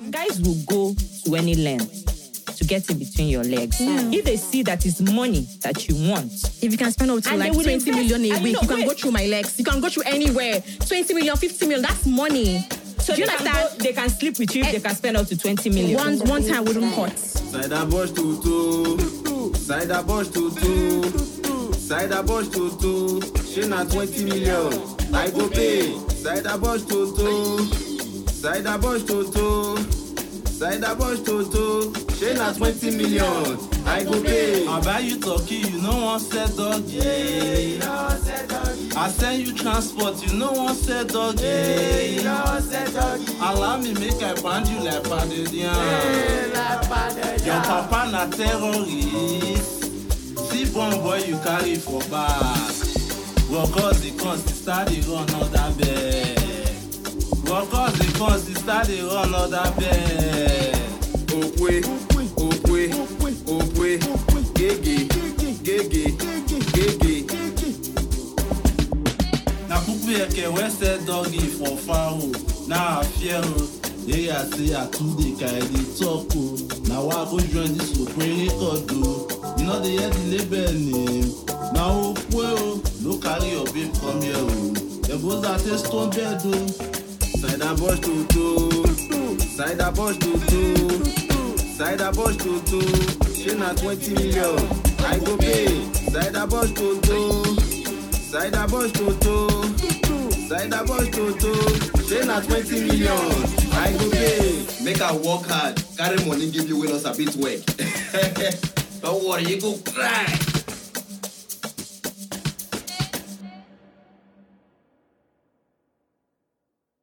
guys will go to any length to get in between your legs. If they see that it's money that you want. If you can spend up to And like they will 20 invest- million a and week, no, you can wait. go through my legs. You can go through anywhere. 20 million, 50 million, that's money. So Do you they can understand? they can sleep with you if they can spend up to 20 million. One time wouldn't hurt. Cider Bosch tutu, Cider Bosch tutu, Cider Bosch tutu. She na 20 million. I go pay. Cider Bosch tutu, Cider Bosch tutu, Cider Bosch tutu. She na 20 million. I go pay. I buy you turkey, you no want set doggy. I send you transport, you no want set doggy. Allow me make I pound you like Padedian. Your papa na terrorist. See bomb boy you carry for back. Workers the cons, they start the run other bed. Workers the cons, they start the run other bed. Opwe, opwe, opwe, gege, gege, gege. Na pupu eke we set doggy for faro. Na I fear o. Hey, I say I too dey carry the talk o. Na why I go join this Supreme record o. You know they hear the label name. Na Opwe o. No carry your babe come here o. There goes that a stone bed o. Cider Bosch tutu, Cider Bosch tutu, Cider Bosch tutu. She na 20 million. I go pay. Cider Bosch tutu, Cider Bosch tutu, Cider Bosch tutu. She na 20 million. I go pay. Make her work hard. Carry money, give you when us a bit work. Don't worry, you go cry.